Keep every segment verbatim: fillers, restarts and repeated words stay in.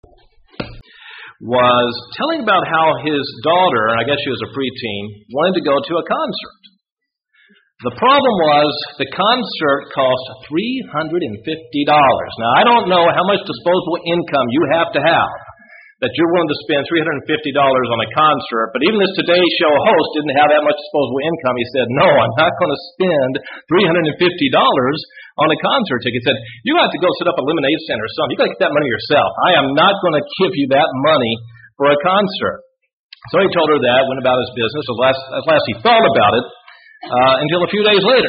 was telling about how his daughter, and I guess she was a preteen, wanted to go to a concert. The problem was the concert cost three hundred fifty dollars. Now, I don't know how much disposable income you have to have that you're willing to spend three hundred fifty dollars on a concert, but even this Today Show host didn't have that much disposable income. He said, no, I'm not going to spend three hundred fifty dollars on a concert ticket. He said, you have to go set up a lemonade stand or something. You got to get that money yourself. I am not going to give you that money for a concert. So he told her that, went about his business. At last, at last he thought about it uh, until a few days later.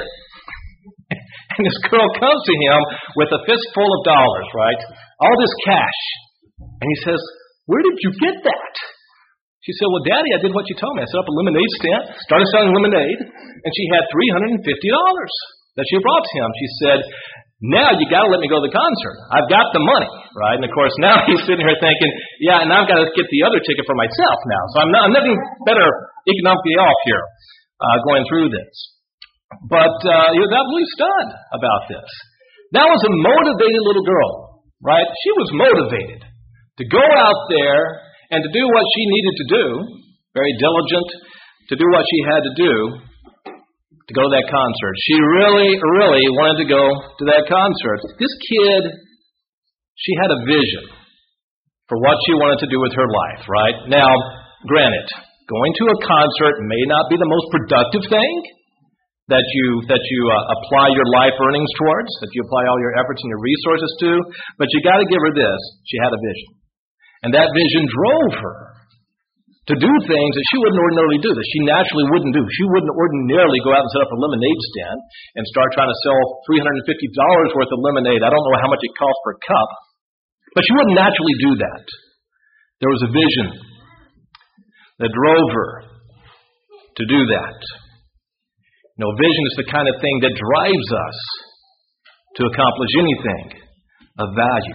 And this girl comes to him with a fistful of dollars, right? All this cash. And he says, where did you get that? She said, well, Daddy, I did what you told me. I set up a lemonade stand, started selling lemonade, and she had three hundred fifty dollars that she brought to him. She said, now you got to let me go to the concert. I've got the money, right? And, of course, now he's sitting here thinking, yeah, and I've got to get the other ticket for myself now. So I'm, not, I'm nothing better economically off here uh, going through this. But uh, he was absolutely stunned about this. That was a motivated little girl, right? She was motivated to go out there and to do what she needed to do, very diligent to do what she had to do to go to that concert. She really, really wanted to go to that concert. This kid, she had a vision for what she wanted to do with her life, right? Now, granted, going to a concert may not be the most productive thing that you that you uh, apply your life earnings towards, that you apply all your efforts and your resources to, but you got to give her this. She had a vision. And that vision drove her to do things that she wouldn't ordinarily do, that she naturally wouldn't do. She wouldn't ordinarily go out and set up a lemonade stand and start trying to sell three hundred fifty dollars worth of lemonade. I don't know how much it costs per cup, but she wouldn't naturally do that. There was a vision that drove her to do that. You know, vision is the kind of thing that drives us to accomplish anything of value.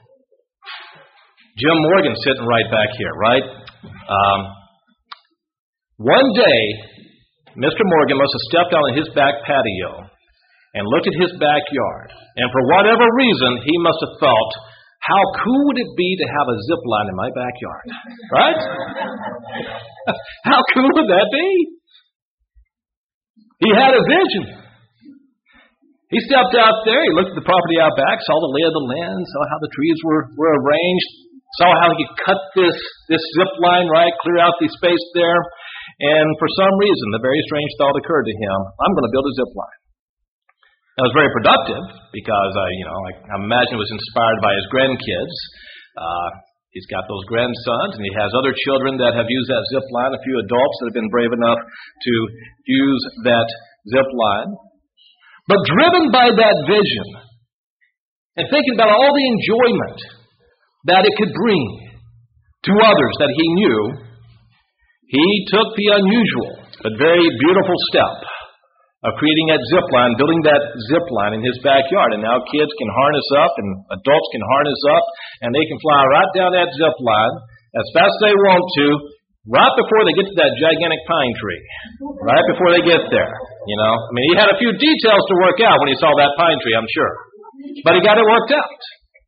Jim Morgan sitting right back here, right? Um, one day, Mister Morgan must have stepped out on his back patio and looked at his backyard. And for whatever reason, he must have thought, how cool would it be to have a zip line in my backyard? Right? How cool would that be? He had a vision. He stepped out there, he looked at the property out back, saw the lay of the land, saw how the trees were, were arranged, saw how he could cut this, this zip line, right, clear out the space there. And for some reason, the very strange thought occurred to him, I'm going to build a zip line. That was very productive because, I, you know, I, I imagine it was inspired by his grandkids. Uh, he's got those grandsons, and he has other children that have used that zip line, a few adults that have been brave enough to use that zip line. But driven by that vision and thinking about all the enjoyment that it could bring to others that he knew, he took the unusual but very beautiful step of creating that zip line, building that zip line in his backyard. And now kids can harness up and adults can harness up and they can fly right down that zip line as fast as they want to, right before they get to that gigantic pine tree. Right before they get there. You know, I mean, he had a few details to work out when he saw that pine tree, I'm sure. But he got it worked out.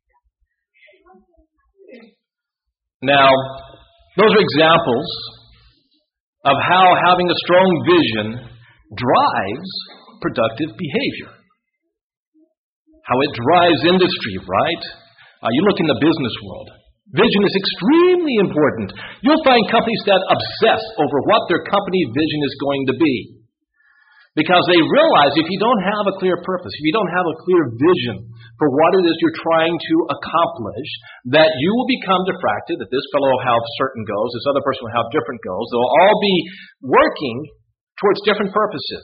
Now, those are examples of how having a strong vision drives productive behavior. How it drives industry, right? Uh, you look in the business world. Vision is extremely important. You'll find companies that obsess over what their company vision is going to be. Because they realize if you don't have a clear purpose, if you don't have a clear vision for what it is you're trying to accomplish, that you will become diffracted, that this fellow will have certain goals, this other person will have different goals. They'll all be working towards different purposes.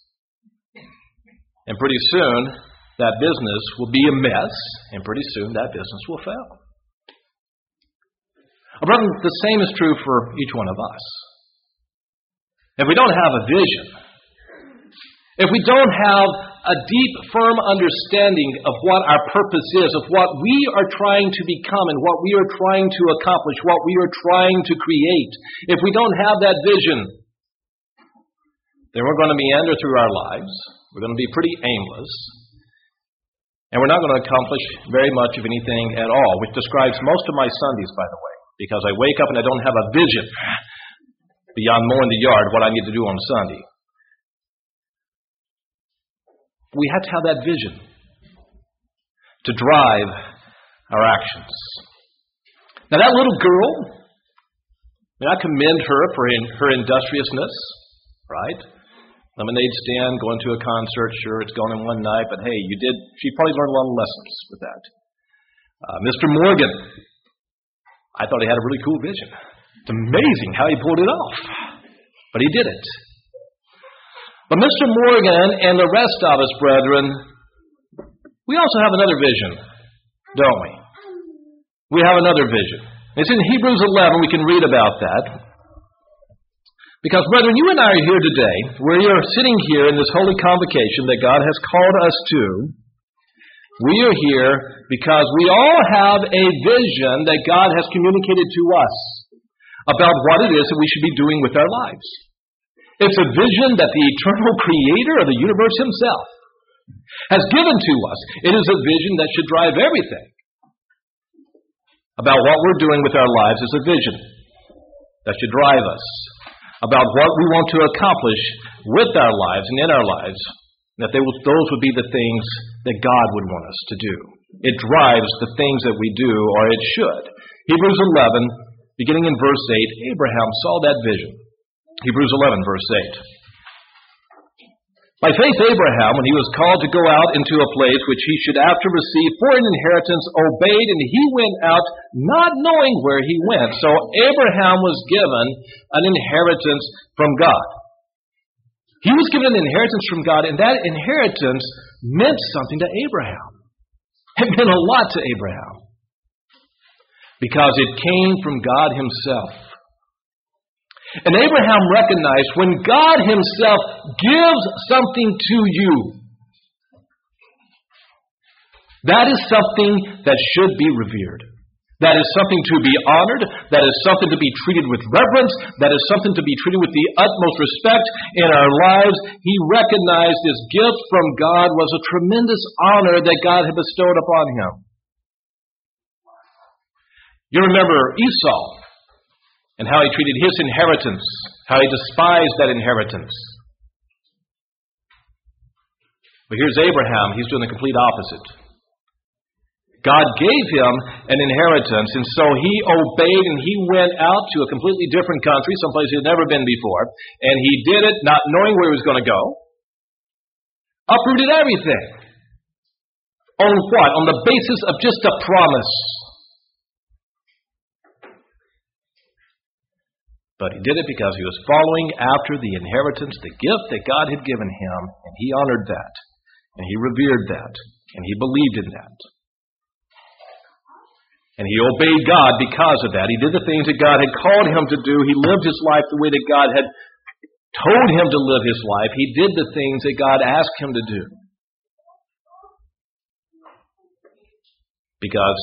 And pretty soon, that business will be a mess, and pretty soon that business will fail. Oh, brother, the same is true for each one of us. If we don't have a vision, if we don't have a deep, firm understanding of what our purpose is, of what we are trying to become and what we are trying to accomplish, what we are trying to create, if we don't have that vision, then we're going to meander through our lives. We're going to be pretty aimless. And we're not going to accomplish very much of anything at all, which describes most of my Sundays, by the way, because I wake up and I don't have a vision beyond mowing the yard, what I need to do on Sunday. We have to have that vision to drive our actions. Now, that little girl, I mean, I commend her for in, her industriousness, right? Lemonade stand, going to a concert, sure, it's gone in one night, but hey, you did, she probably learned a lot of lessons with that. Uh, Mister Morgan, I thought he had a really cool vision. It's amazing how he pulled it off, but he did it. But Mister Morgan and the rest of us, brethren, we also have another vision, don't we? We have another vision. It's in Hebrews eleven, we can read about that. Because, brethren, you and I are here today, we are sitting here in this holy convocation that God has called us to. We are here because we all have a vision that God has communicated to us about what it is that we should be doing with our lives. It's a vision that the eternal creator of the universe himself has given to us. It is a vision that should drive everything about what we're doing with our lives. Is a vision that should drive us about what we want to accomplish with our lives and in our lives, that they will, those would be the things that God would want us to do. It drives the things that we do, or it should. Hebrews eleven, beginning in verse eight, Abraham saw that vision. Hebrews eleven, verse eight. By faith, Abraham, when he was called to go out into a place which he should after receive for an inheritance, obeyed, and he went out not knowing where he went. So Abraham was given an inheritance from God. He was given an inheritance from God, and that inheritance meant something to Abraham. It meant a lot to Abraham because it came from God himself. And Abraham recognized when God himself gives something to you, that is something that should be revered. That is something to be honored. That is something to be treated with reverence. That is something to be treated with the utmost respect in our lives. He recognized this gift from God was a tremendous honor that God had bestowed upon him. You remember Esau and how he treated his inheritance, how he despised that inheritance. But here's Abraham. He's doing the complete opposite. God gave him an inheritance, and so he obeyed and he went out to a completely different country, someplace he had never been before, and he did it not knowing where he was going to go. Uprooted everything. On what? On the basis of just a promise. But he did it because he was following after the inheritance, the gift that God had given him, and he honored that, and he revered that, and he believed in that. And he obeyed God because of that. He did the things that God had called him to do. He lived his life the way that God had told him to live his life. He did the things that God asked him to do. Because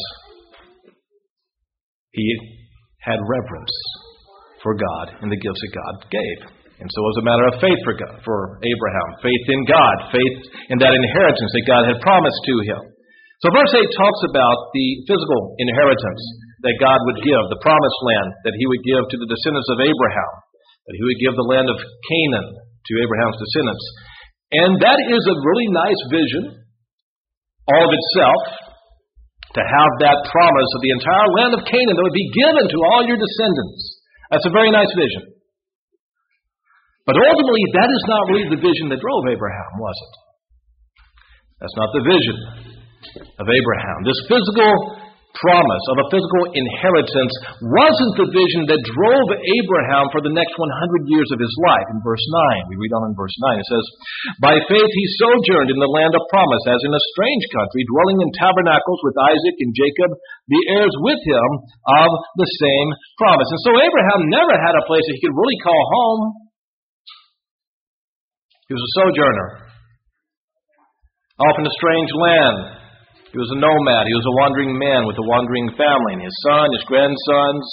he had reverence for God and the gifts that God gave. And so it was a matter of faith for God, for Abraham. Faith in God. Faith in that inheritance that God had promised to him. So verse eight talks about the physical inheritance that God would give, the promised land that he would give to the descendants of Abraham, that he would give the land of Canaan to Abraham's descendants. And that is a really nice vision, all of itself, to have that promise of the entire land of Canaan that would be given to all your descendants. That's a very nice vision. But ultimately, that is not really the vision that drove Abraham, was it? That's not the vision of Abraham. This physical promise of a physical inheritance wasn't the vision that drove Abraham for the next one hundred years of his life. In verse nine, we read on in verse nine, it says, "By faith he sojourned in the land of promise, as in a strange country, dwelling in tabernacles with Isaac and Jacob, the heirs with him of the same promise." And so Abraham never had a place that he could really call home. He was a sojourner, off in a strange land. He was a nomad. He was a wandering man with a wandering family. And his son, his grandsons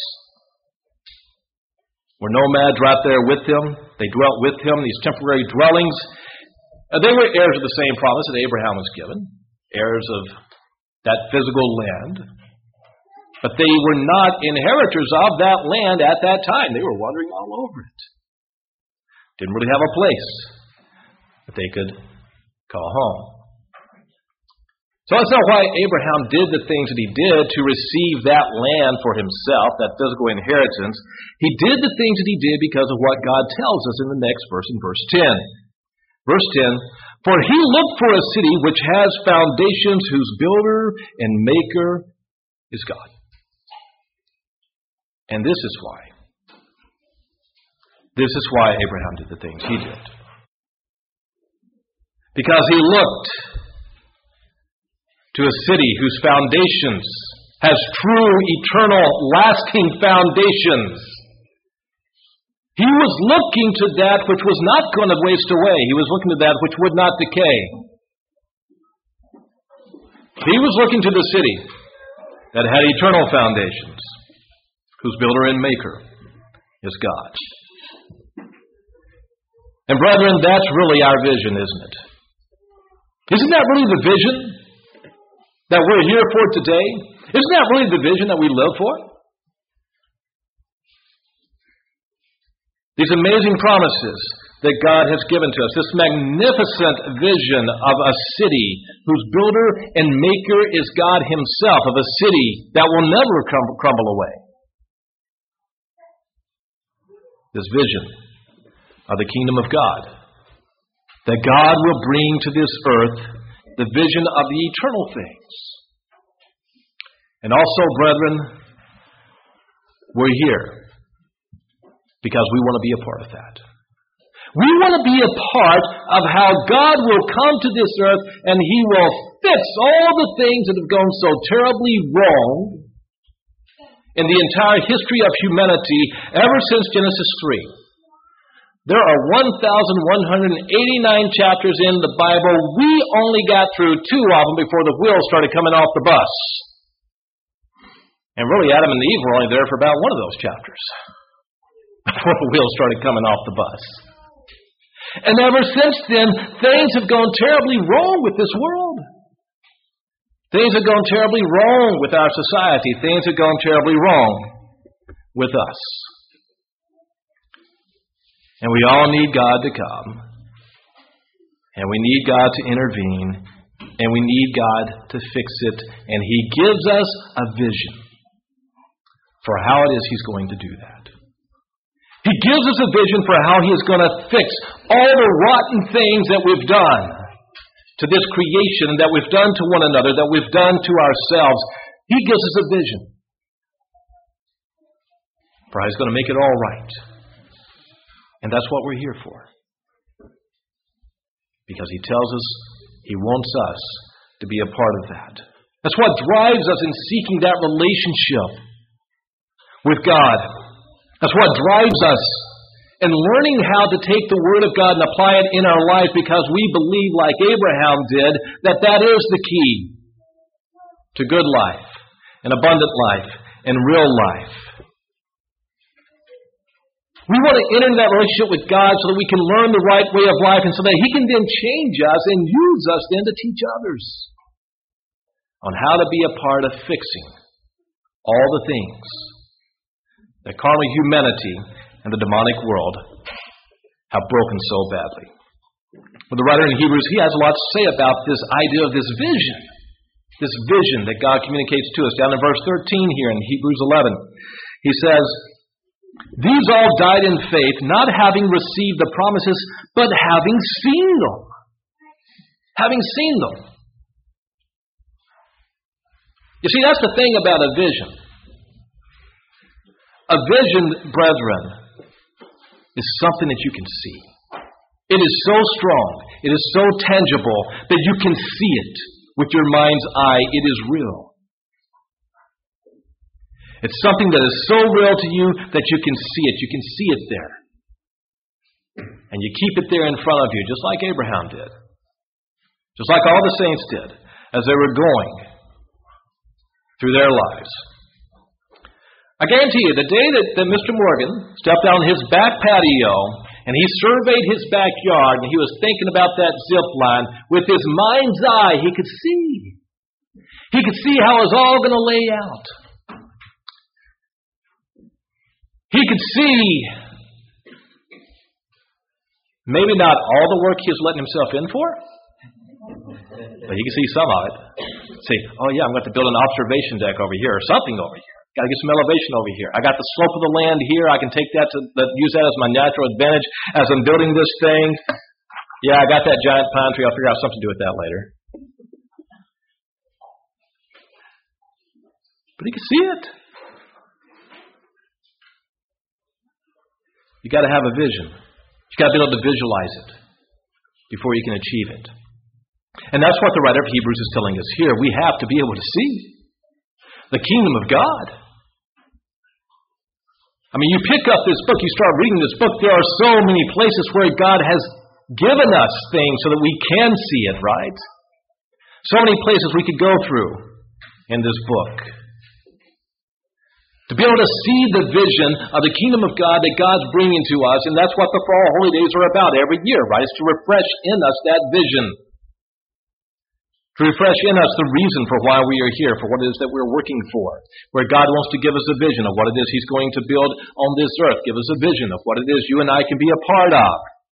were nomads right there with him. They dwelt with him, these temporary dwellings. Uh, they were heirs of the same promise that Abraham was given. heirs of that physical land. But they were not inheritors of that land at that time. They were wandering all over it. Didn't really have a place that they could call home. So that's not why Abraham did the things that he did to receive that land for himself, that physical inheritance. He did the things that he did because of what God tells us in the next verse, in verse ten. Verse ten, for he looked for a city which has foundations, whose builder and maker is God. And this is why. This is why Abraham did the things he did. Because he looked to a city whose foundations has true, eternal, lasting foundations. He was looking to that which was not going to waste away. He was looking to that which would not decay. He was looking to the city that had eternal foundations, whose builder and maker is God. And brethren, that's really our vision, isn't it? Isn't that really the vision that we're here for today? Isn't that really the vision that we live for? These amazing promises that God has given to us, this magnificent vision of a city whose builder and maker is God himself, of a city that will never crumble away. This vision of the kingdom of God, that God will bring to this earth the vision of the eternal things. And also, brethren, we're here because we want to be a part of that. We want to be a part of how God will come to this earth and He will fix all the things that have gone so terribly wrong in the entire history of humanity ever since Genesis three. There are one thousand one hundred eighty-nine chapters in the Bible. We only got through two of them before the wheels started coming off the bus. And really, Adam and Eve were only there for about one of those chapters before the wheels started coming off the bus. And ever since then, things have gone terribly wrong with this world. Things have gone terribly wrong with our society. Things have gone terribly wrong with us. And we all need God to come. And we need God to intervene. And we need God to fix it. And He gives us a vision for how it is He's going to do that. He gives us a vision for how He is going to fix all the rotten things that we've done to this creation, that we've done to one another, that we've done to ourselves. He gives us a vision for how He's going to make it all right. And that's what we're here for. Because He tells us He wants us to be a part of that. That's what drives us in seeking that relationship with God. That's what drives us in learning how to take the Word of God and apply it in our life, because we believe, like Abraham did, that that is the key to good life, and abundant life, and real life. We want to enter into that relationship with God so that we can learn the right way of life, and so that He can then change us and use us then to teach others on how to be a part of fixing all the things that carnal humanity and the demonic world have broken so badly. Well, the writer in Hebrews, he has a lot to say about this idea of this vision, this vision that God communicates to us. Down in verse thirteen here in Hebrews eleven, he says, these all died in faith, not having received the promises, but having seen them. Having seen them. You see, that's the thing about a vision. A vision, brethren, is something that you can see. It is so strong, it is so tangible that you can see it with your mind's eye. It is real. It's something that is so real to you that you can see it. You can see it there. And you keep it there in front of you, just like Abraham did. Just like all the saints did as they were going through their lives. I guarantee you, the day that, that Mister Morgan stepped on his back patio And he surveyed his backyard, and he was thinking about that zip line. With his mind's eye, he could see. He could see how it was all going to lay out. He could see maybe not all the work he was letting himself in for, but he could see some of it. See, oh yeah, I'm going to build an observation deck over here, or something over here. Got to get some elevation over here. I got the slope of the land here. I can take that to use that as my natural advantage as I'm building this thing. Yeah, I got that giant pine tree. I'll figure out something to do with that later. But he could see it. You got to have a vision. You got to be able to visualize it before you can achieve it. And that's what the writer of Hebrews is telling us here. We have to be able to see the kingdom of God. I mean, you pick up this book, you start reading this book, there are so many places where God has given us things so that we can see it, right? So many places we could go through in this book. To be able to see the vision of the kingdom of God that God's bringing to us, and that's what the Fall Holy Days are about every year, right? It's to refresh in us that vision. To refresh in us the reason for why we are here, for what it is that we're working for. Where God wants to give us a vision of what it is He's going to build on this earth. Give us a vision of what it is you and I can be a part of.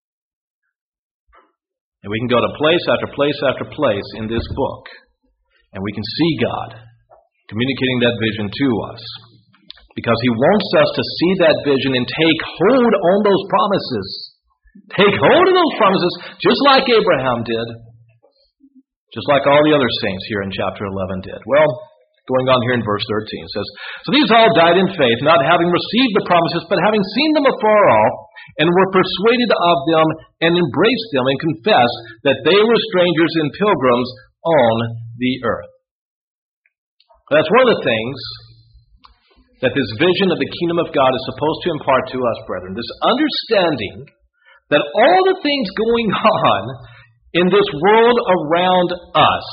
And we can go to place after place after place in this book. And we can see God communicating that vision to us. Because He wants us to see that vision and take hold on those promises. Take hold of those promises, just like Abraham did. Just like all the other saints here in chapter eleven did. Well, going on here in verse thirteen, it says, So these all died in faith, not having received the promises, but having seen them afar off, and were persuaded of them, and embraced them, and confessed that they were strangers and pilgrims on the earth. That's one of the things that this vision of the kingdom of God is supposed to impart to us, brethren. This understanding that all the things going on in this world around us,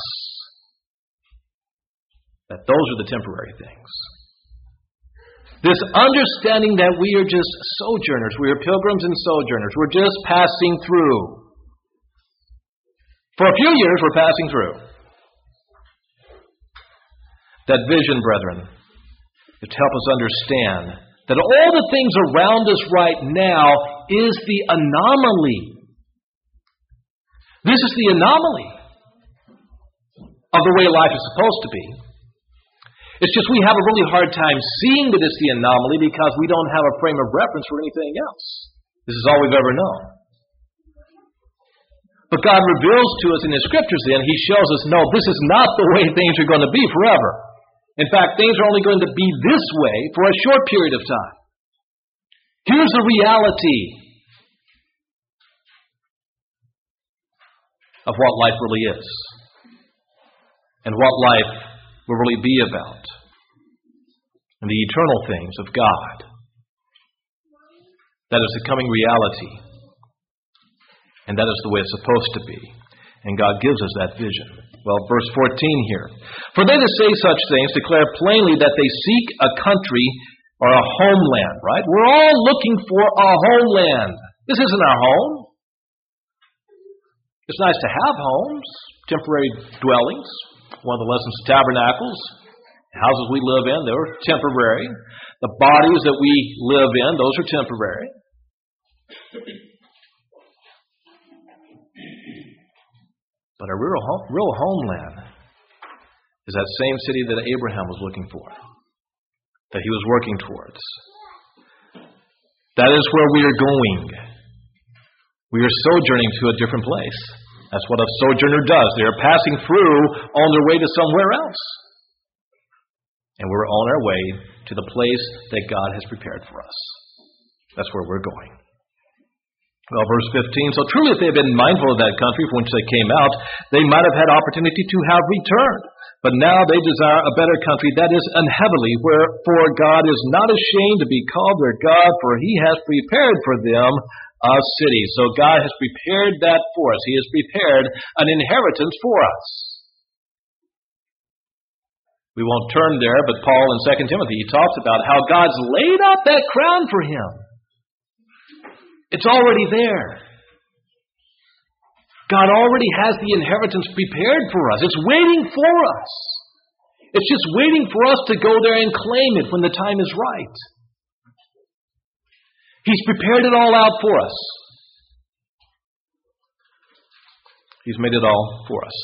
that those are the temporary things. This understanding that we are just sojourners, we are pilgrims and sojourners, we're just passing through. For a few years, we're passing through. That vision, brethren, is to help us understand that all the things around us right now is the anomaly. This is the anomaly of the way life is supposed to be. It's just we have a really hard time seeing that it's the anomaly because we don't have a frame of reference for anything else. This is all we've ever known. But God reveals to us in His Scriptures then, He shows us, no, this is not the way things are going to be forever. In fact, things are only going to be this way for a short period of time. Here's the reality of what life really is and what life will really be about and the eternal things of God. That is the coming reality, and that is the way it's supposed to be. And God gives us that vision. Well, verse fourteen here. For they that say such things declare plainly that they seek a country or a homeland, right? We're all looking for a homeland. This isn't our home. It's nice to have homes, temporary dwellings. One of the lessons of tabernacles, the houses we live in, they're temporary. The bodies that we live in, those are temporary. But a real, home, real homeland is that same city that Abraham was looking for, that he was working towards. That is where we are going. We are sojourning to a different place. That's what a sojourner does. They are passing through on their way to somewhere else. And we're on our way to the place that God has prepared for us. That's where we're going. Well, verse fifteen, so truly if they had been mindful of that country from which they came out, they might have had opportunity to have returned. But now they desire a better country, that is an heavenly, wherefore God is not ashamed to be called their God, for He has prepared for them a city. So God has prepared that for us. He has prepared an inheritance for us. We won't turn there, but Paul in Second Timothy, he talks about how God's laid out that crown for him. It's already there. God already has the inheritance prepared for us. It's waiting for us. It's just waiting for us to go there and claim it when the time is right. He's prepared it all out for us. He's made it all for us.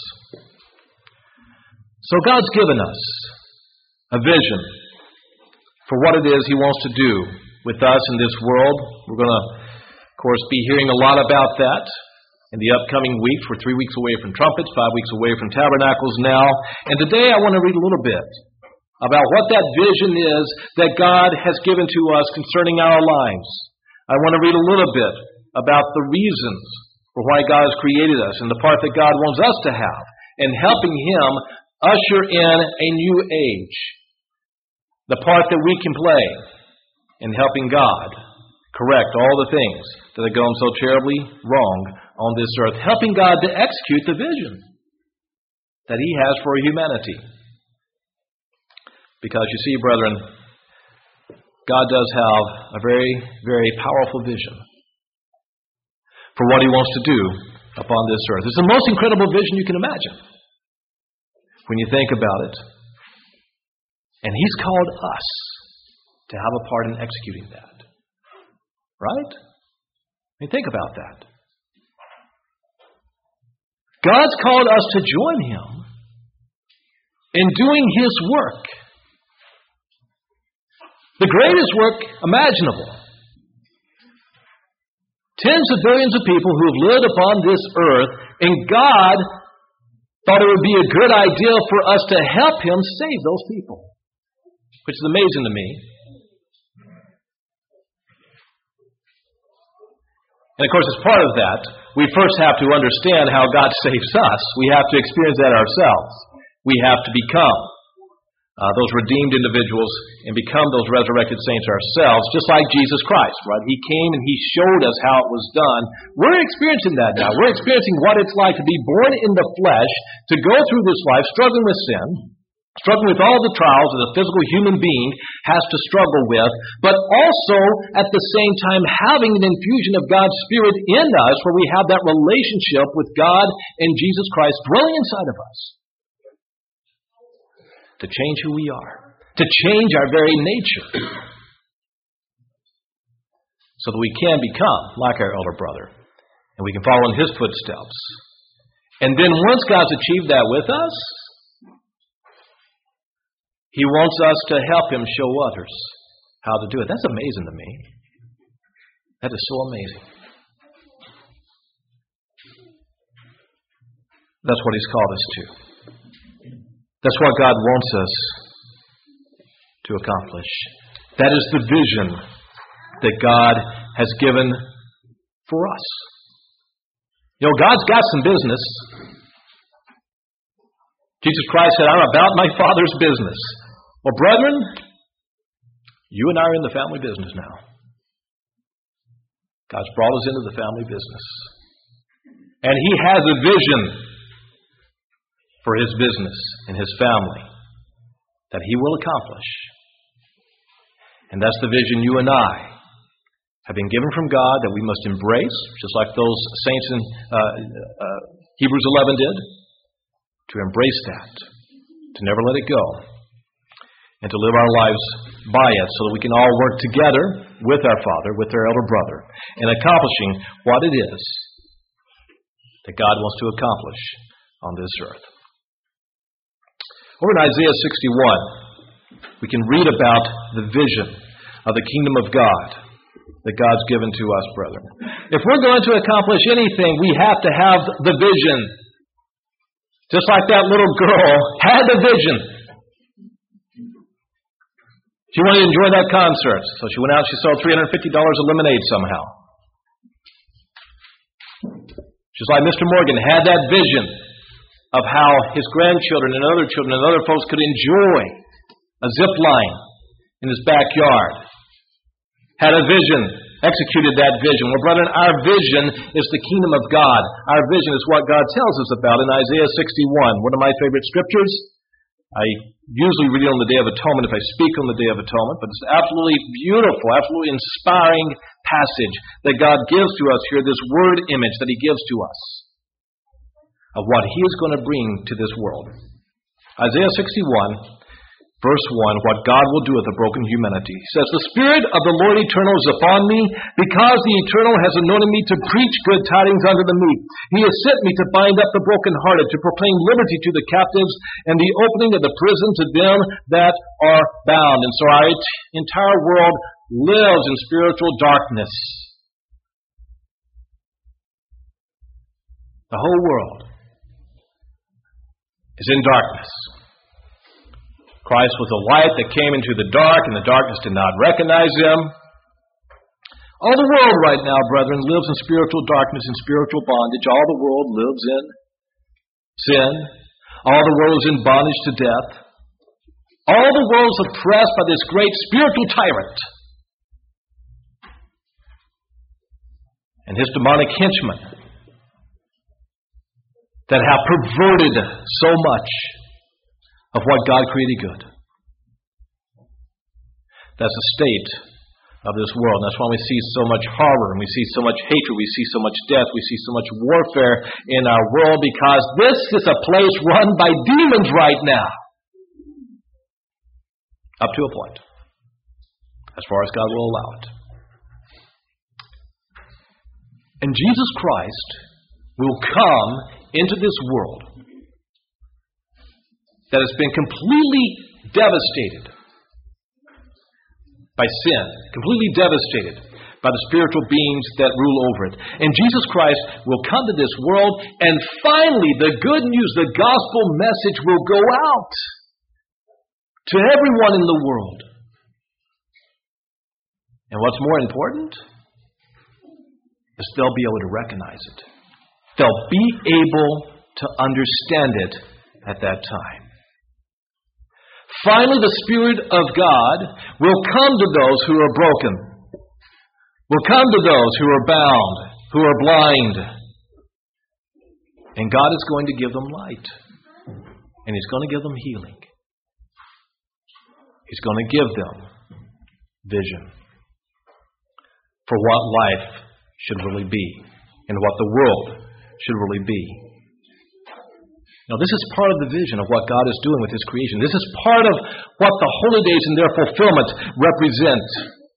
So God's given us a vision for what it is He wants to do with us in this world. We're going to, of course, be hearing a lot about that in the upcoming weeks. We're three weeks away from trumpets, five weeks away from tabernacles now. And today I want to read a little bit about what that vision is that God has given to us concerning our lives. I want to read a little bit about the reasons for why God has created us and the part that God wants us to have in helping Him usher in a new age. The part that we can play in helping God correct all the things that have gone so terribly wrong on this earth. Helping God to execute the vision that He has for humanity. Because you see, brethren, God does have a very, very powerful vision for what He wants to do upon this earth. It's the most incredible vision you can imagine when you think about it. And He's called us to have a part in executing that. Right? I mean, think about that. God's called us to join Him in doing His work. The greatest work imaginable. Tens of billions of people who have lived upon this earth, and God thought it would be a good idea for us to help Him save those people. Which is amazing to me. And of course, as part of that, we first have to understand how God saves us. We have to experience that ourselves. We have to become uh, those redeemed individuals and become those resurrected saints ourselves, just like Jesus Christ, right? He came and He showed us how it was done. We're experiencing that now. We're experiencing what it's like to be born in the flesh, to go through this life struggling with sin, struggling with all the trials that a physical human being has to struggle with, but also at the same time having an infusion of God's Spirit in us where we have that relationship with God and Jesus Christ dwelling inside of us to change who we are, to change our very nature so that we can become like our elder brother and we can follow in His footsteps. And then once God's achieved that with us, He wants us to help Him show others how to do it. That's amazing to me. That is so amazing. That's what He's called us to. That's what God wants us to accomplish. That is the vision that God has given for us. You know, God's got some business. Jesus Christ said, I'm about my Father's business. Well, brethren, you and I are in the family business now. God's brought us into the family business. And He has a vision for His business and His family that He will accomplish. And that's the vision you and I have been given from God that we must embrace, just like those saints in uh, uh, Hebrews eleven did, to embrace that, to never let it go, and to live our lives by it so that we can all work together with our Father, with our elder brother, in accomplishing what it is that God wants to accomplish on this earth. Over in Isaiah sixty-one, we can read about the vision of the kingdom of God that God's given to us, brethren. If we're going to accomplish anything, we have to have the vision. Just like that little girl had the vision. She wanted to enjoy that concert, so she went out and she sold three hundred fifty dollars of lemonade somehow. Just like Mister Morgan had that vision of how his grandchildren and other children and other folks could enjoy a zip line in his backyard. Had a vision, executed that vision. Well, brethren, our vision is the kingdom of God. Our vision is what God tells us about in Isaiah sixty-one, one of my favorite scriptures. I usually read it on the Day of Atonement if I speak on the Day of Atonement, but it's absolutely beautiful, absolutely inspiring passage that God gives to us here, this word image that He gives to us of what He is going to bring to this world. Isaiah sixty-one, verse one, what God will do with a broken humanity. He says, "The Spirit of the Lord Eternal is upon me, because the Eternal has anointed me to preach good tidings unto the meek. He has sent me to bind up the brokenhearted, to proclaim liberty to the captives, and the opening of the prison to them that are bound." And so our entire world lives in spiritual darkness. The whole world is in darkness. Christ was a light that came into the dark, and the darkness did not recognize Him. All the world right now, brethren, lives in spiritual darkness and spiritual bondage. All the world lives in sin. All the world is in bondage to death. All the world is oppressed by this great spiritual tyrant and his demonic henchmen that have perverted so much of what God created good. That's the state of this world. And that's why we see so much horror, and we see so much hatred, we see so much death, we see so much warfare in our world, because this is a place run by demons right now. Up to a point. As far as God will allow it. And Jesus Christ will come into this world that has been completely devastated by sin, completely devastated by the spiritual beings that rule over it. And Jesus Christ will come to this world, and finally the good news, the gospel message will go out to everyone in the world. And what's more important is they'll be able to recognize it. They'll be able to understand it at that time. Finally, the Spirit of God will come to those who are broken, will come to those who are bound, who are blind. And God is going to give them light. And He's going to give them healing. He's going to give them vision for what life should really be and what the world should really be. Now, this is part of the vision of what God is doing with His creation. This is part of what the holy days and their fulfillment represent.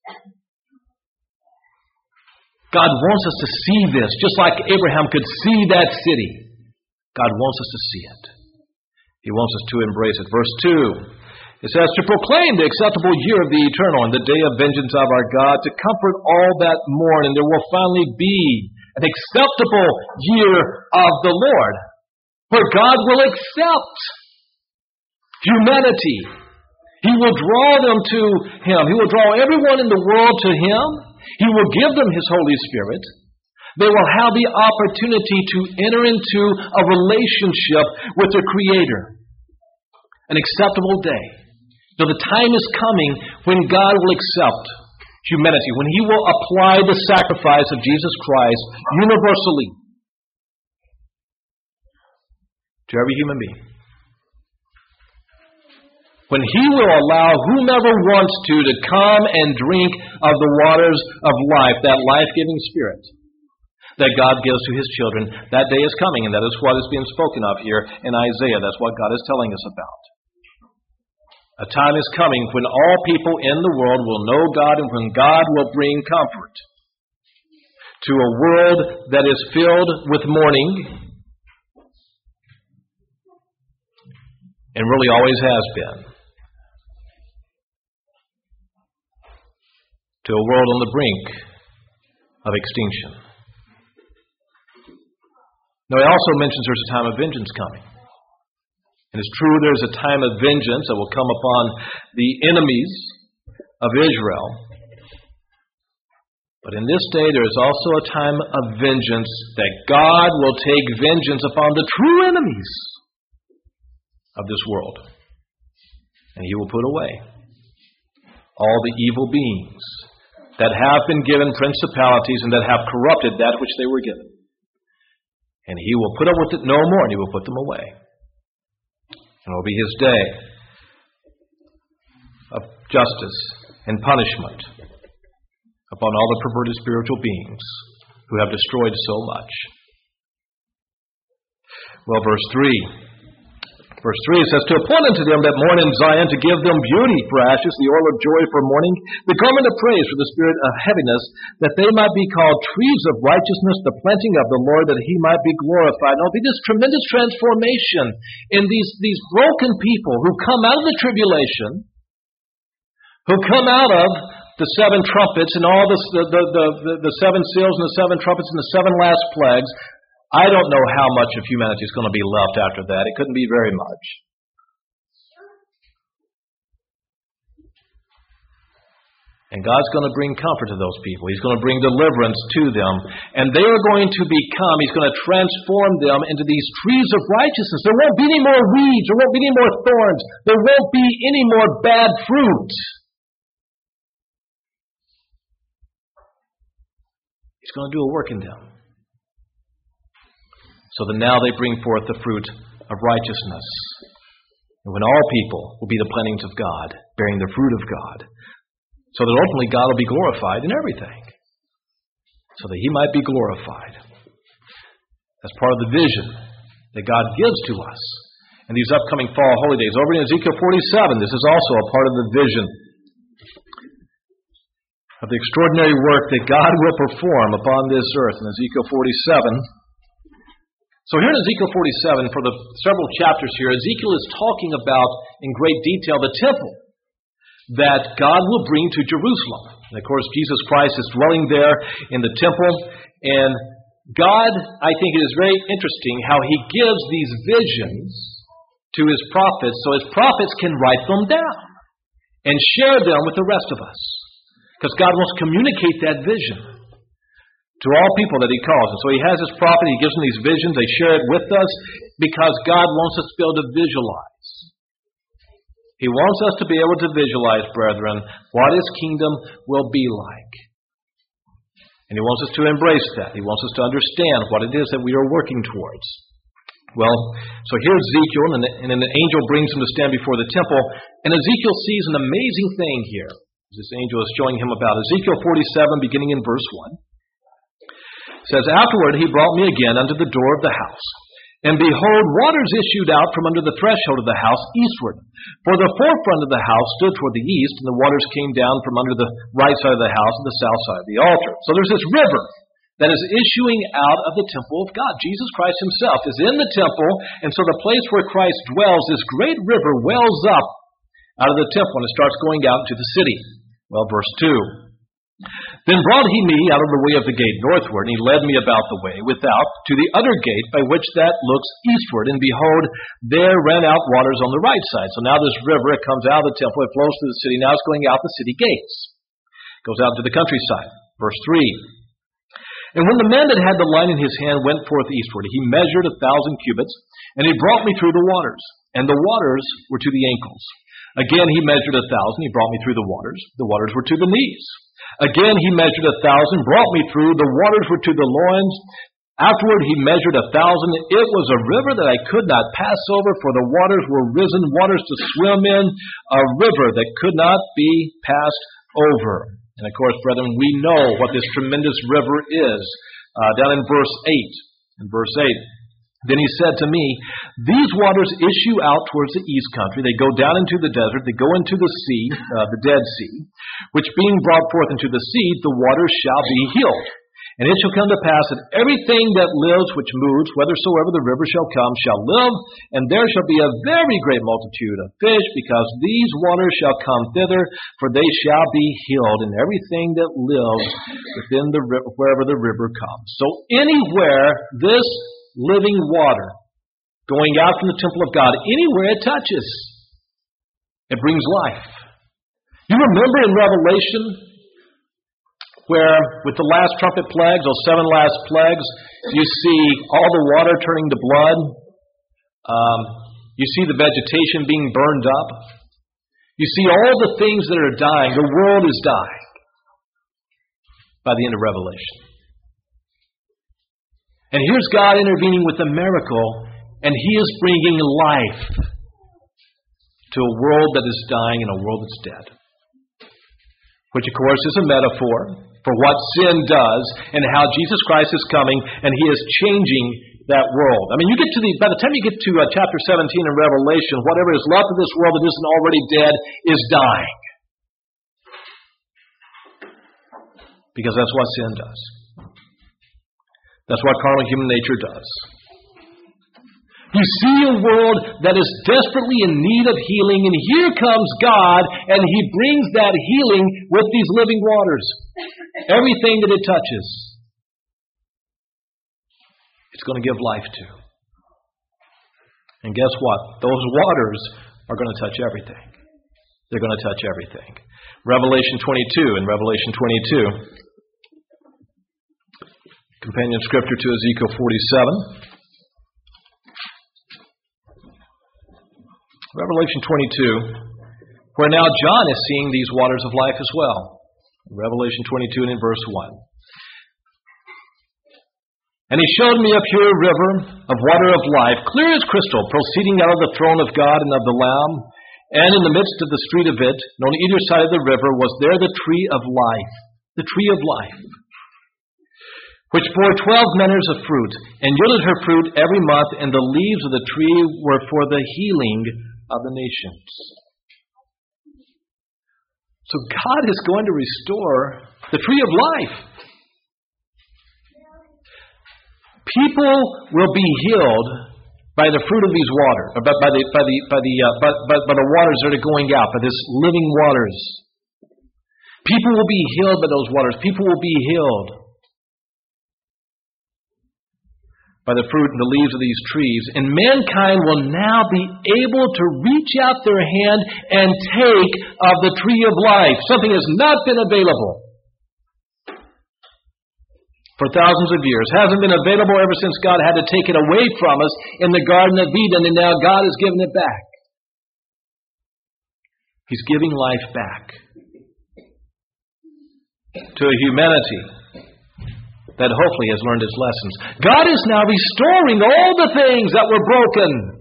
God wants us to see this, just like Abraham could see that city. God wants us to see it. He wants us to embrace it. Verse two, it says, "To proclaim the acceptable year of the eternal and the day of vengeance of our God, to comfort all that mourn, and there will finally be an acceptable year of the Lord, where God will accept humanity. He will draw them to Him. He will draw everyone in the world to Him. He will give them His Holy Spirit. They will have the opportunity to enter into a relationship with their Creator. An acceptable day. So the time is coming when God will accept humanity, when He will apply the sacrifice of Jesus Christ universally to every human being. When He will allow whomever wants to to come and drink of the waters of life, that life-giving Spirit that God gives to His children, that day is coming, and that is what is being spoken of here in Isaiah. That's what God is telling us about. A time is coming when all people in the world will know God, and when God will bring comfort to a world that is filled with mourning, and really always has been, to a world on the brink of extinction. Now, He also mentions there's a time of vengeance coming. And it's true there's a time of vengeance that will come upon the enemies of Israel. But in this day there is also a time of vengeance that God will take vengeance upon the true enemies of this world. And He will put away all the evil beings that have been given principalities and that have corrupted that which they were given. And He will put up with it no more, and He will put them away. And it will be His day of justice and punishment upon all the perverted spiritual beings who have destroyed so much. Well, verse three. Verse three says, to appoint unto them that mourn in Zion, to give them beauty for ashes, the oil of joy for mourning, the garment of praise for the spirit of heaviness, that they might be called trees of righteousness, the planting of the Lord, that He might be glorified. Now, be this tremendous transformation in these, these broken people who come out of the tribulation, who come out of the seven trumpets and all the, the, the, the, the seven seals and the seven trumpets and the seven last plagues. I don't know how much of humanity is going to be left after that. It couldn't be very much. And God's going to bring comfort to those people. He's going to bring deliverance to them. And they are going to become, He's going to transform them into these trees of righteousness. There won't be any more weeds. There won't be any more thorns. There won't be any more bad fruit. He's going to do a work in them. So that now they bring forth the fruit of righteousness. And when all people will be the plantings of God, bearing the fruit of God. So that ultimately God will be glorified in everything. So that He might be glorified. That's part of the vision that God gives to us. And these upcoming fall holy days. Over in Ezekiel forty-seven, this is also a part of the vision of the extraordinary work that God will perform upon this earth. In Ezekiel forty-seven. So here in Ezekiel forty-seven, for the several chapters here, Ezekiel is talking about in great detail the temple that God will bring to Jerusalem. And of course, Jesus Christ is dwelling there in the temple. And God, I think it is very interesting how He gives these visions to His prophets so His prophets can write them down and share them with the rest of us. Because God wants to communicate that vision to all people that He calls. And so He has His prophet, He gives them these visions, they share it with us because God wants us to be able to visualize. He wants us to be able to visualize, brethren, what His kingdom will be like. And He wants us to embrace that. He wants us to understand what it is that we are working towards. Well, so here's Ezekiel, and an angel brings him to stand before the temple, and Ezekiel sees an amazing thing here. This angel is showing him about. Ezekiel forty-seven, beginning in verse one. Says, afterward he brought me again unto the door of the house. And behold, waters issued out from under the threshold of the house eastward. For the forefront of the house stood toward the east, and the waters came down from under the right side of the house and the south side of the altar. So there's this river that is issuing out of the temple of God. Jesus Christ Himself is in the temple, and so the place where Christ dwells, this great river wells up out of the temple, and it starts going out into the city. Well, verse two. Then brought He me out of the way of the gate northward, and He led me about the way without to the other gate by which that looks eastward. And behold, there ran out waters on the right side. So now this river, it comes out of the temple, it flows through the city. Now it's going out the city gates. It goes out to the countryside. Verse three. And when the man that had the line in his hand went forth eastward, he measured a thousand cubits, and he brought me through the waters. And the waters were to the ankles. Again he measured a thousand, he brought me through the waters. The waters were to the knees. Again he measured a thousand, brought me through. The waters were to the loins. Afterward he measured a thousand. It was a river that I could not pass over, for the waters were risen, waters to swim in, a river that could not be passed over. And of course, brethren, we know what this tremendous river is. Uh, down in verse eight. In verse eight. Then he said to me, these waters issue out towards the east country. They go down into the desert. They go into the sea, uh, the Dead Sea, which being brought forth into the sea, the waters shall be healed. And it shall come to pass that everything that lives which moves, whithersoever the river shall come, shall live, and there shall be a very great multitude of fish, because these waters shall come thither, for they shall be healed, and everything that lives within the river, wherever the river comes. So anywhere this living water going out from the temple of God, anywhere it touches, it brings life. You remember in Revelation where with the last trumpet plagues, those seven last plagues, you see all the water turning to blood. Um, you see the vegetation being burned up. You see all the things that are dying. The world is dying by the end of Revelation. And here's God intervening with a miracle, and He is bringing life to a world that is dying and a world that's dead. Which, of course, is a metaphor for what sin does and how Jesus Christ is coming and He is changing that world. I mean, you get to the, by the time you get to uh, chapter seventeen in Revelation, whatever is left of this world that isn't already dead is dying. Because that's what sin does. That's what carnal human nature does. You see a world that is desperately in need of healing, and here comes God, and He brings that healing with these living waters. Everything that it touches, it's going to give life to. And guess what? Those waters are going to touch everything. They're going to touch everything. Revelation twenty-two, in Revelation twenty-two, companion scripture to Ezekiel forty-seven. Revelation twenty-two, where now John is seeing these waters of life as well. Revelation twenty-two and in verse one. And He showed me a pure river of water of life, clear as crystal, proceeding out of the throne of God and of the Lamb. And in the midst of the street of it, and on either side of the river, was there the tree of life, the tree of life, which bore twelve manners of fruit, and yielded her fruit every month, and the leaves of the tree were for the healing of the nations. So God is going to restore the tree of life. People will be healed by the fruit of these water, by, by the by the by the uh, by, by, by the waters that are going out, by this living waters. People will be healed by those waters. People will be healed by the fruit and the leaves of these trees, and mankind will now be able to reach out their hand and take of the tree of life. Something has not been available for thousands of years. Hasn't been available ever since God had to take it away from us in the Garden of Eden, and now God has given it back. He's giving life back to a humanity that hopefully has learned its lessons. God is now restoring all the things that were broken.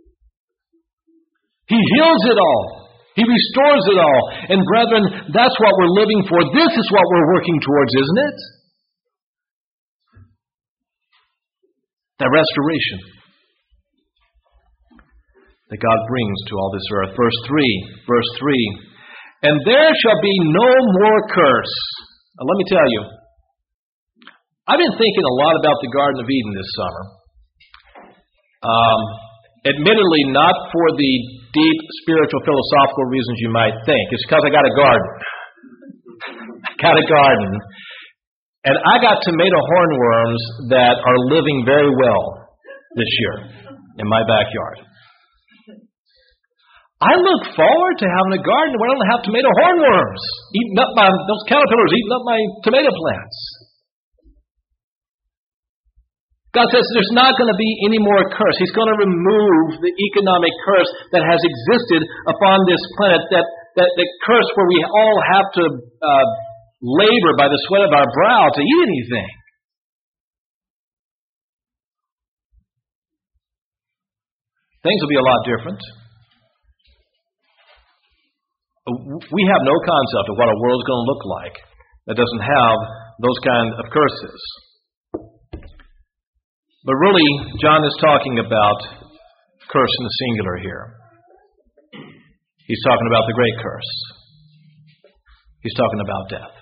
He heals it all. He restores it all. And brethren, that's what we're living for. This is what we're working towards, isn't it? The restoration that God brings to all this earth. Verse three, verse three. And there shall be no more curse. Now, let me tell you, I've been thinking a lot about the Garden of Eden this summer. Um, admittedly, not for the deep spiritual philosophical reasons you might think. It's because I got a garden. I got a garden. And I got tomato hornworms that are living very well this year in my backyard. I look forward to having a garden where I don't have tomato hornworms eating up my, those caterpillars eating up my tomato plants. God says there's not going to be any more curse. He's going to remove the economic curse that has existed upon this planet, that, that the curse where we all have to uh, labor by the sweat of our brow to eat anything. Things will be a lot different. We have no concept of what a world's going to look like that doesn't have those kind of curses. But really, John is talking about curse in the singular here. He's talking about the great curse. He's talking about death.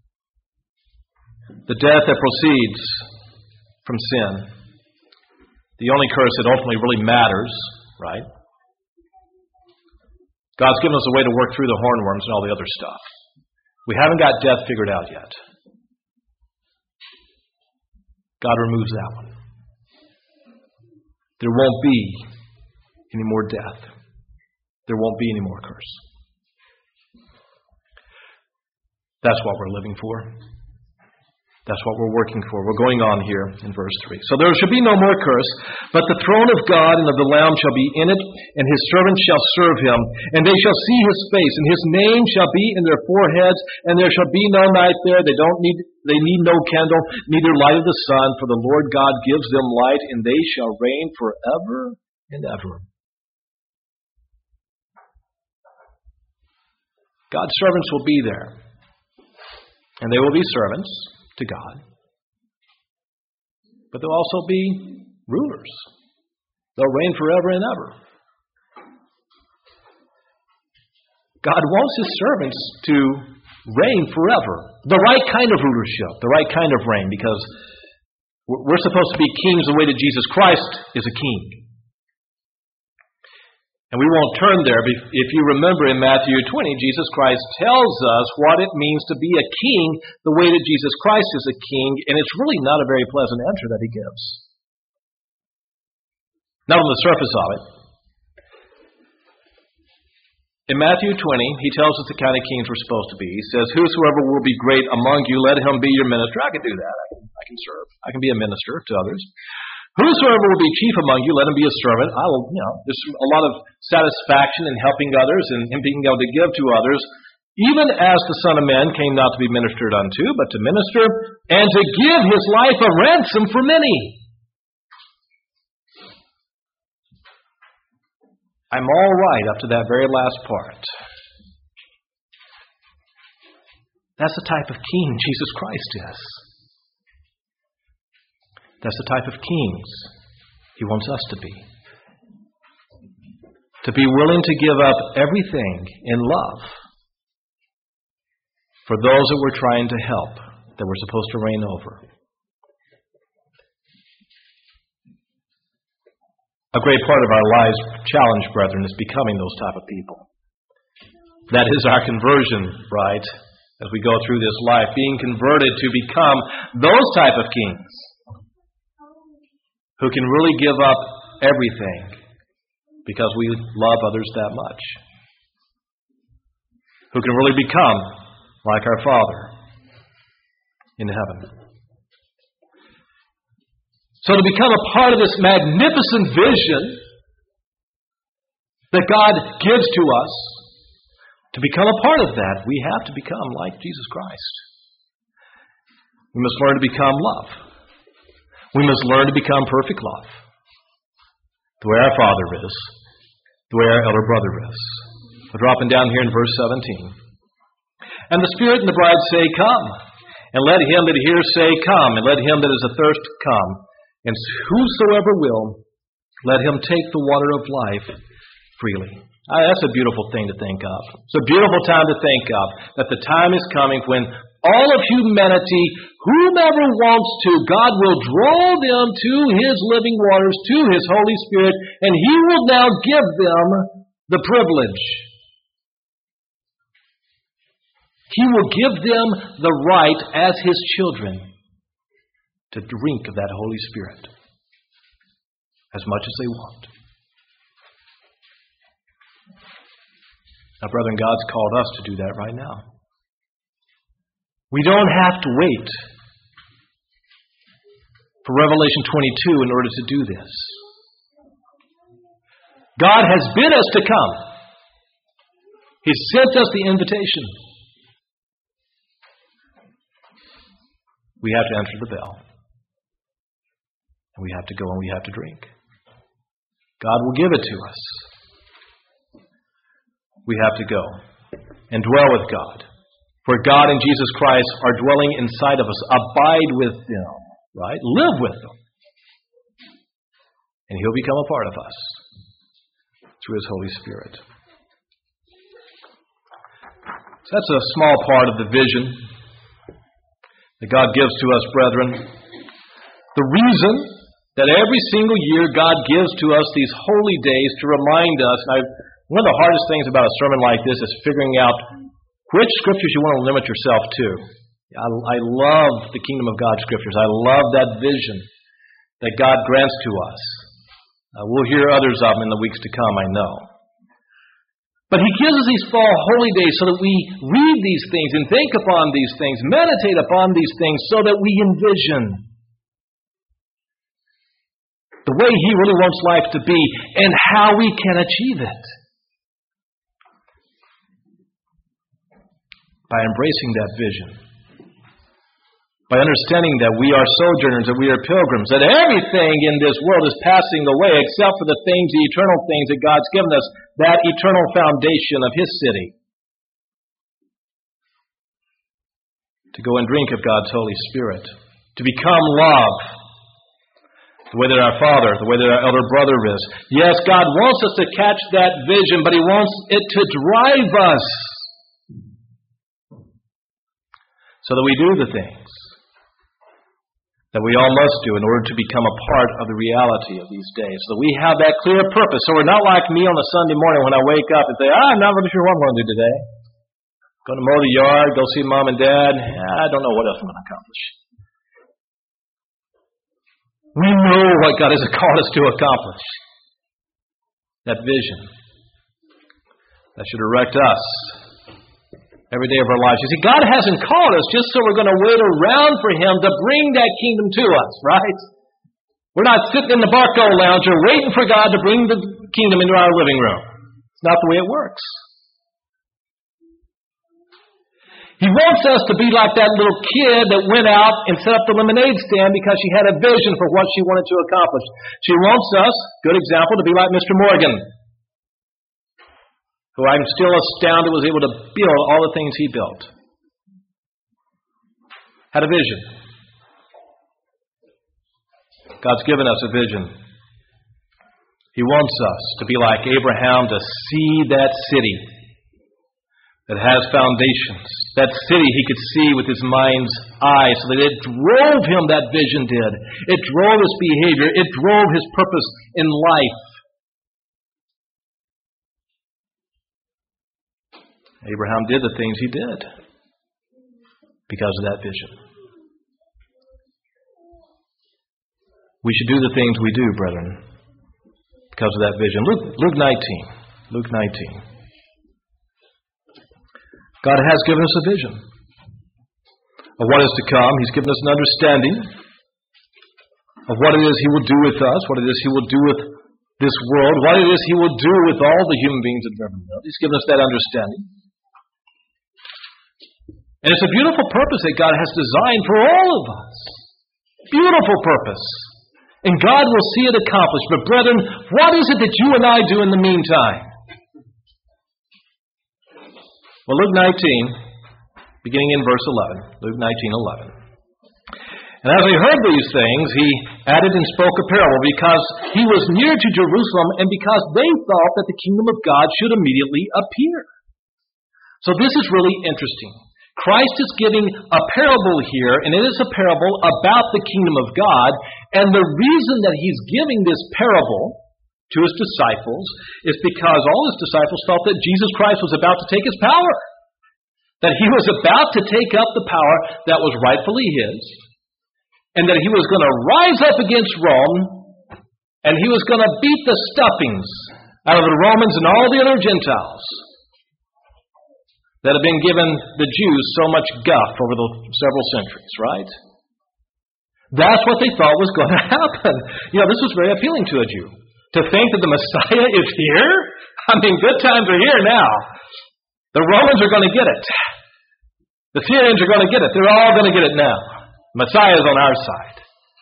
The death that proceeds from sin. The only curse that ultimately really matters, right? God's given us a way to work through the hornworms and all the other stuff. We haven't got death figured out yet. God removes that one. There won't be any more death. There won't be any more curse. That's what we're living for. That's what we're working for. We're going on here in verse three. So there shall be no more curse, but the throne of God and of the Lamb shall be in it, and His servants shall serve Him. And they shall see His face, and His name shall be in their foreheads, and there shall be no night there. They don't need, they need no candle, neither light of the sun, for the Lord God gives them light, and they shall reign forever and ever. God's servants will be there. And they will be servants to God. But they'll also be rulers. They'll reign forever and ever. God wants His servants to reign forever. The right kind of rulership, the right kind of reign, because we're supposed to be kings the way that Jesus Christ is a king. And we won't turn there, but if you remember in Matthew twenty, Jesus Christ tells us what it means to be a king the way that Jesus Christ is a king, and it's really not a very pleasant answer that He gives. Not on the surface of it. In Matthew twenty, He tells us the kind of kings we're supposed to be. He says, "Whosoever will be great among you, let him be your minister." I can do that. I can, I can serve. I can be a minister to others. "Whosoever will be chief among you, let him be a servant." I will, you know, there's a lot of satisfaction in helping others and in being able to give to others, even as the Son of Man came not to be ministered unto, but to minister and to give His life a ransom for many. I'm all right up to that very last part. That's the type of king Jesus Christ is. That's the type of kings He wants us to be. To be willing to give up everything in love for those that we're trying to help, that we're supposed to reign over. A great part of our lives challenge, brethren, is becoming those type of people. That is our conversion, right? As we go through this life, being converted to become those type of kings who can really give up everything because we love others that much. Who can really become like our Father in heaven. So to become a part of this magnificent vision that God gives to us, to become a part of that, we have to become like Jesus Christ. We must learn to become love. We must learn to become perfect love. The way our Father is, the way our elder brother is. We're dropping down here in verse seventeen. "And the Spirit and the bride say, Come. And let him that hears say, Come. And let him that is athirst come. And whosoever will, let him take the water of life freely." Ah, that's a beautiful thing to think of. It's a beautiful time to think of, that the time is coming when all of humanity, whomever wants to, God will draw them to His living waters, to His Holy Spirit, and He will now give them the privilege. He will give them the right as His children to drink of that Holy Spirit as much as they want. Now, brethren, God's called us to do that right now. We don't have to wait for Revelation twenty-two in order to do this. God has bid us to come. He sent us the invitation. We have to answer the bell. And we have to go and we have to drink. God will give it to us. We have to go and dwell with God. For God and Jesus Christ are dwelling inside of us. Abide with them, right? Live with them. And He'll become a part of us through His Holy Spirit. So that's a small part of the vision that God gives to us, brethren. The reason that every single year God gives to us these holy days to remind us, and I, one of the hardest things about a sermon like this is figuring out which scriptures you want to limit yourself to. I, I love the kingdom of God scriptures. I love that vision that God grants to us. Uh, we'll hear others of them in the weeks to come, I know. But He gives us these fall holy days so that we read these things and think upon these things, meditate upon these things so that we envision the way He really wants life to be and how we can achieve it. By embracing that vision. By understanding that we are sojourners, that we are pilgrims, that everything in this world is passing away except for the things, the eternal things that God's given us, that eternal foundation of His city. to go and drink of God's Holy Spirit, to become love, the way that our Father, the way that our elder brother is. Yes, God wants us to catch that vision, but He wants it to drive us so that we do the things that we all must do in order to become a part of the reality of these days, so that we have that clear purpose. So we're not like me on a Sunday morning when I wake up and say, ah, I'm not really sure what I'm going to do today. Going to mow the yard, go see Mom and Dad. I don't know what else I'm going to accomplish. We know what God has called us to accomplish. That vision. That should direct us every day of our lives. You see, God hasn't called us just so we're going to wait around for Him to bring that kingdom to us, right? We're not sitting in the Barco lounger waiting for God to bring the kingdom into our living room. It's not the way it works. He wants us to be like that little kid that went out and set up the lemonade stand because she had a vision for what she wanted to accomplish. She wants us, good example, to be like Mister Morgan, who I'm still astounded was able to build all the things he built. Had a vision. God's given us a vision. He wants us to be like Abraham, to see that city that has foundations. That city he could see with his mind's eye, so that it drove him, that vision did. It drove his behavior. It drove his purpose in life. Abraham did the things he did because of that vision. We should do the things we do, brethren, because of that vision. Luke, Luke nineteen. Luke nineteen. God has given us a vision of what is to come. He's given us an understanding of what it is He will do with us, what it is He will do with this world, what it is He will do with all the human beings that have ever known. He's given us that understanding. And it's a beautiful purpose that God has designed for all of us. Beautiful purpose. And God will see it accomplished. But brethren, what is it that you and I do in the meantime? Well, Luke nineteen, beginning in verse eleven. Luke nineteen, eleven. And as he heard these things, he added and spoke a parable, because he was near to Jerusalem, and because they thought that the kingdom of God should immediately appear. So this is really interesting. Christ is giving a parable here, and it is a parable about the kingdom of God. And the reason that he's giving this parable to his disciples is because all his disciples thought that Jesus Christ was about to take his power. That he was about to take up the power that was rightfully his. And that he was going to rise up against Rome, and he was going to beat the stuffings out of the Romans and all the other Gentiles that have been given the Jews so much guff over the several centuries, right? That's what they thought was going to happen. You know, this was very appealing to a Jew. To think that the Messiah is here? I mean, good times are here now. The Romans are going to get it. The Syrians are going to get it. They're all going to get it now. Messiah is on our side.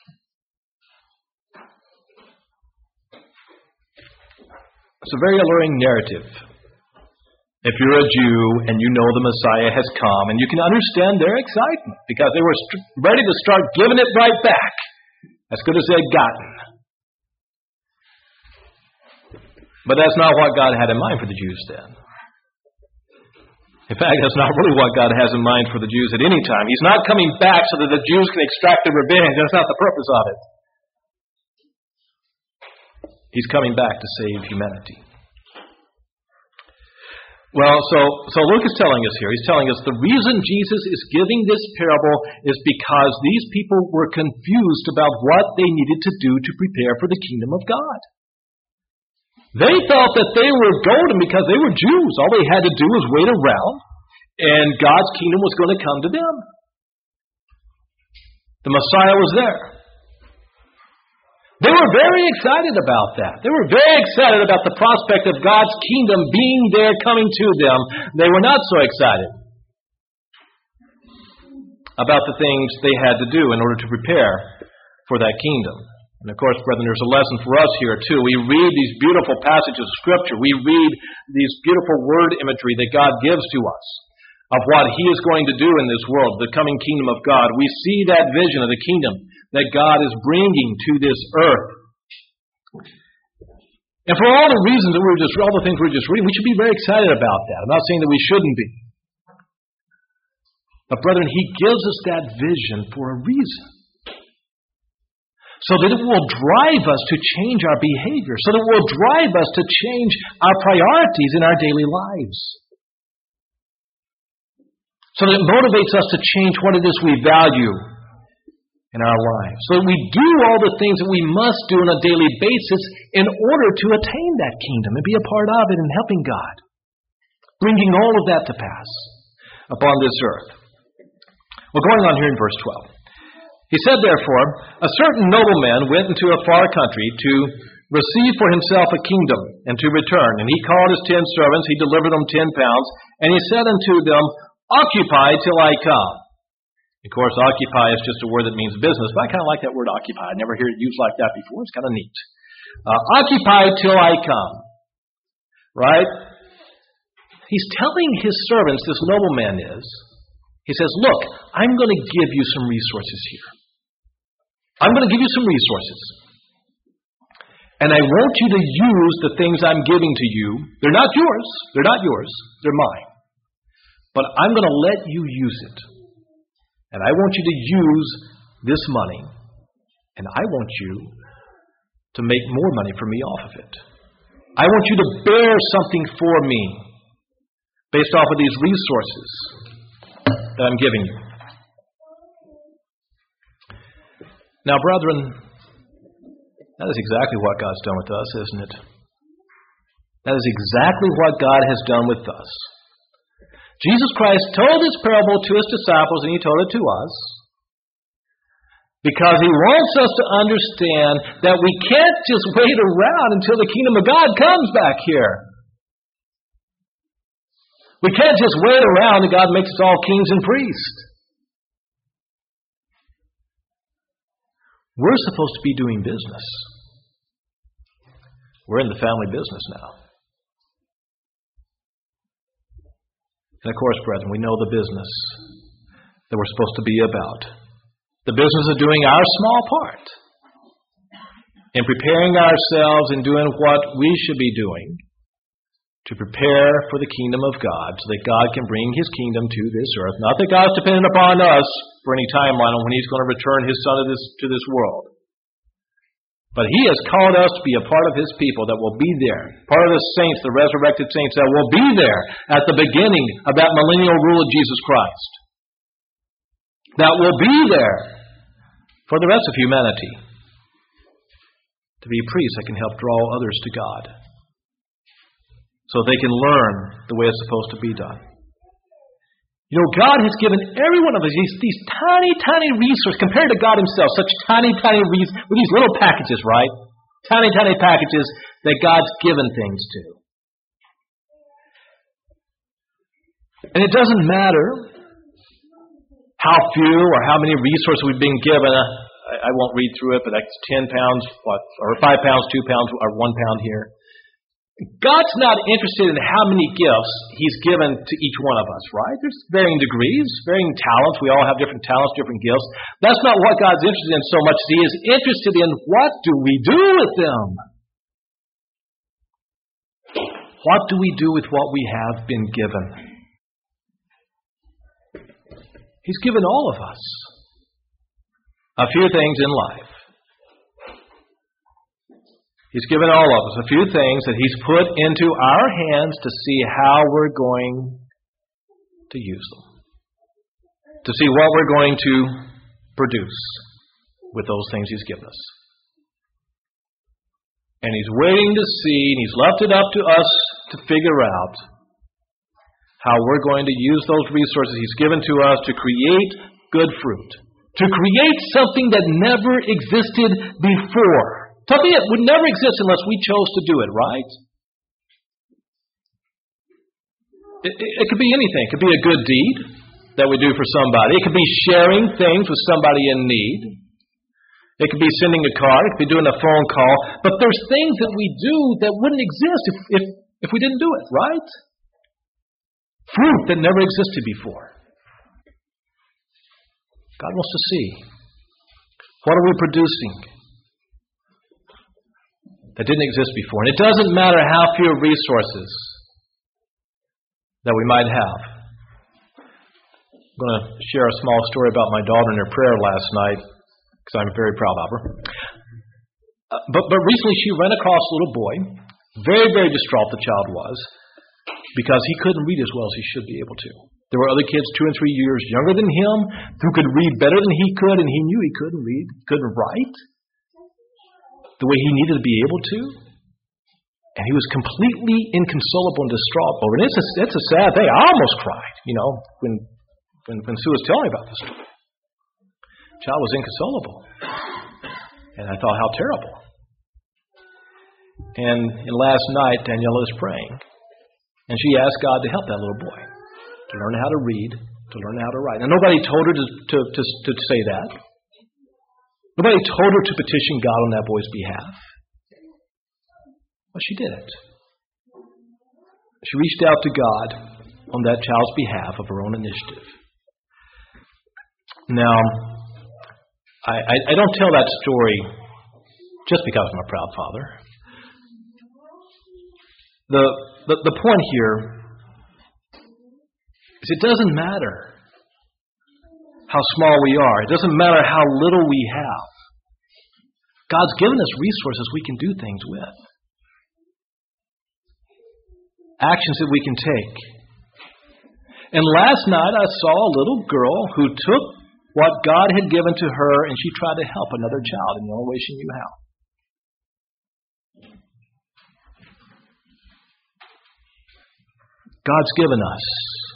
It's a very alluring narrative. If you're a Jew and you know the Messiah has come, and you can understand their excitement because they were st- ready to start giving it right back, as good as they'd gotten. But that's not what God had in mind for the Jews then. In fact, that's not really what God has in mind for the Jews at any time. He's not coming back so that the Jews can extract their revenge. That's not the purpose of it. He's coming back to save humanity. Well, so, so Luke is telling us here, he's telling us the reason Jesus is giving this parable is because these people were confused about what they needed to do to prepare for the kingdom of God. They thought that they were golden because they were Jews. All they had to do was wait around, and God's kingdom was going to come to them. The Messiah was there. They were very excited about that. They were very excited about the prospect of God's kingdom being there, coming to them. They were not so excited about the things they had to do in order to prepare for that kingdom. And of course, brethren, there's a lesson for us here too. We read these beautiful passages of Scripture. We read these beautiful word imagery that God gives to us of what He is going to do in this world, the coming kingdom of God. We see that vision of the kingdom that God is bringing to this earth. And for all the reasons that we were just, all the things we were just reading, we should be very excited about that. I'm not saying that we shouldn't be. But brethren, He gives us that vision for a reason. So that it will drive us to change our behavior. So that it will drive us to change our priorities in our daily lives. So that it motivates us to change what it is we value in our lives. So that we do all the things that we must do on a daily basis in order to attain that kingdom and be a part of it and helping God. Bringing all of that to pass upon this earth. Well, going on here in verse twelve. He said, therefore, a certain nobleman went into a far country to receive for himself a kingdom and to return. And he called his ten servants, he delivered them ten pounds, and he said unto them, occupy till I come. Of course, occupy is just a word that means business, but I kind of like that word occupy. I never heard it used like that before. It's kind of neat. Uh, occupy till I come. Right? He's telling his servants, this nobleman is, he says, look, I'm going to give you some resources here. I'm going to give you some resources. And I want you to use the things I'm giving to you. They're not yours. They're not yours. They're mine. But I'm going to let you use it. And I want you to use this money. And I want you to make more money for me off of it. I want you to bear something for me based off of these resources that I'm giving you. Now, brethren, that is exactly what God's done with us, isn't it? That is exactly what God has done with us. Jesus Christ told this parable to His disciples, and He told it to us, because He wants us to understand that we can't just wait around until the kingdom of God comes back here. We can't just wait around and God makes us all kings and priests. We're supposed to be doing business. We're in the family business now. And of course, brethren, we know the business that we're supposed to be about. The business of doing our small part in preparing ourselves and doing what we should be doing to prepare for the kingdom of God so that God can bring His kingdom to this earth. Not that God's dependent upon us for any timeline on when He's going to return His Son to this, to this world. But He has called us to be a part of His people that will be there. Part of the saints, the resurrected saints that will be there at the beginning of that millennial rule of Jesus Christ. That will be there for the rest of humanity. To be priests that can help draw others to God. So they can learn the way it's supposed to be done. You know, God has given every one of us these, these tiny, tiny resources compared to God Himself. Such tiny, tiny resources with these little packages, right? Tiny, tiny packages that God's given things to. And it doesn't matter how few or how many resources we've been given. I, I won't read through it, but that's ten pounds, what, or five pounds, two pounds, or one pound here. God's not interested in how many gifts He's given to each one of us, right? There's varying degrees, varying talents. We all have different talents, different gifts. That's not what God's interested in so much. He is interested in what do we do with them? What do we do with what we have been given? He's given all of us a few things in life. He's given all of us a few things that He's put into our hands to see how we're going to use them. To see what we're going to produce with those things He's given us. And He's waiting to see, and He's left it up to us to figure out how we're going to use those resources He's given to us to create good fruit. To create something that never existed before. Something that would never exist unless we chose to do it, right? It, it, it could be anything. It could be a good deed that we do for somebody. It could be sharing things with somebody in need. It could be sending a card. It could be doing a phone call. But there's things that we do that wouldn't exist if, if, if we didn't do it, right? Fruit that never existed before. God wants to see, what are we producing that didn't exist before? And it doesn't matter how few resources that we might have. I'm going to share a small story about my daughter and her prayer last night, because I'm very proud of her. Uh, but, but recently she ran across a little boy, very, very distraught the child was, because he couldn't read as well as he should be able to. There were other kids two and three years younger than him who could read better than he could, and he knew he couldn't read, couldn't write the way he needed to be able to. And he was completely inconsolable and distraught over it. It's a, it's a sad thing. I almost cried, you know, when, when, when Sue was telling me about this story. The child was inconsolable. And I thought, how terrible. And, and last night, Daniela was praying. And she asked God to help that little boy to learn how to read, to learn how to write. Now, nobody told her to, to, to, to say that. Nobody told her to petition God on that boy's behalf. But she did it. She reached out to God on that child's behalf of her own initiative. Now, I, I, I don't tell that story just because I'm a proud father. The, the, the point here is it doesn't matter how small we are. It doesn't matter how little we have. God's given us resources we can do things with. Actions that we can take. And last night I saw a little girl who took what God had given to her and she tried to help another child in the only way she knew how. God's given us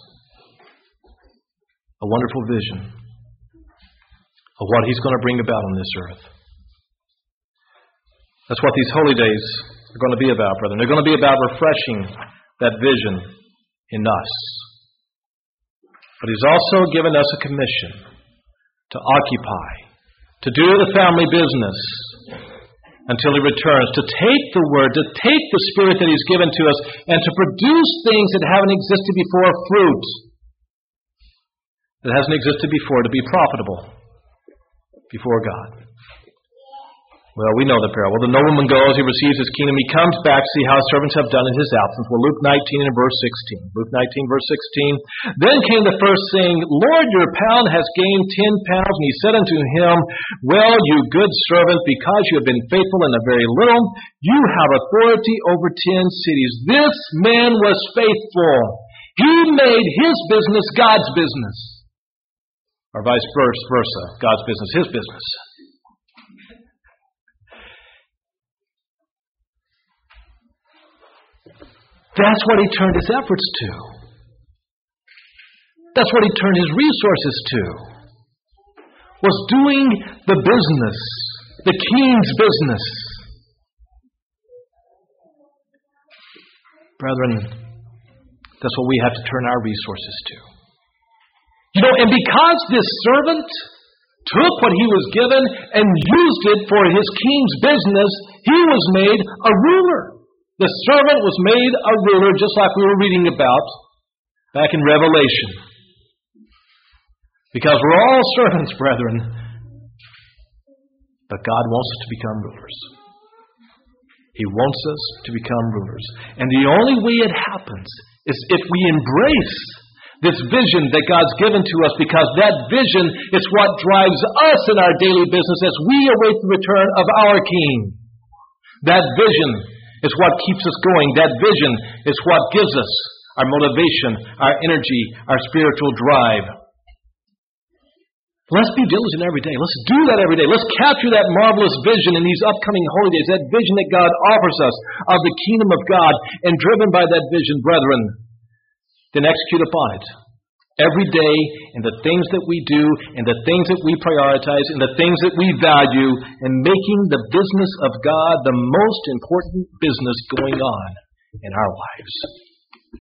a wonderful vision of what He's going to bring about on this earth. That's what these holy days are going to be about, brethren. They're going to be about refreshing that vision in us. But He's also given us a commission to occupy, to do the family business until He returns, to take the Word, to take the Spirit that He's given to us, and to produce things that haven't existed before, fruit that hasn't existed before, to be profitable before God. Well, we know the parable. The nobleman goes, he receives his kingdom, he comes back to see how his servants have done in his absence. Well, Luke nineteen and verse sixteen. Luke nineteen, verse sixteen. Then came the first saying, Lord, your pound has gained ten pounds. And he said unto him, Well, you good servant, because you have been faithful in a very little, you have authority over ten cities. This man was faithful. He made his business God's business. Or vice versa, God's business, his business. That's what he turned his efforts to. That's what he turned his resources to. Was doing the business, the king's business. Brethren, that's what we have to turn our resources to. You know, and because this servant took what he was given and used it for his king's business, he was made a ruler. The servant was made a ruler, just like we were reading about back in Revelation. Because we're all servants, brethren. But God wants us to become rulers. He wants us to become rulers. And the only way it happens is if we embrace this vision that God's given to us, because that vision is what drives us in our daily business as we await the return of our King. That vision is what keeps us going. That vision is what gives us our motivation, our energy, our spiritual drive. Let's be diligent every day. Let's do that every day. Let's capture that marvelous vision in these upcoming holy days, that vision that God offers us of the kingdom of God, and driven by that vision, brethren, then execute upon it. Every day, in the things that we do, in the things that we prioritize, in the things that we value, and making the business of God the most important business going on in our lives.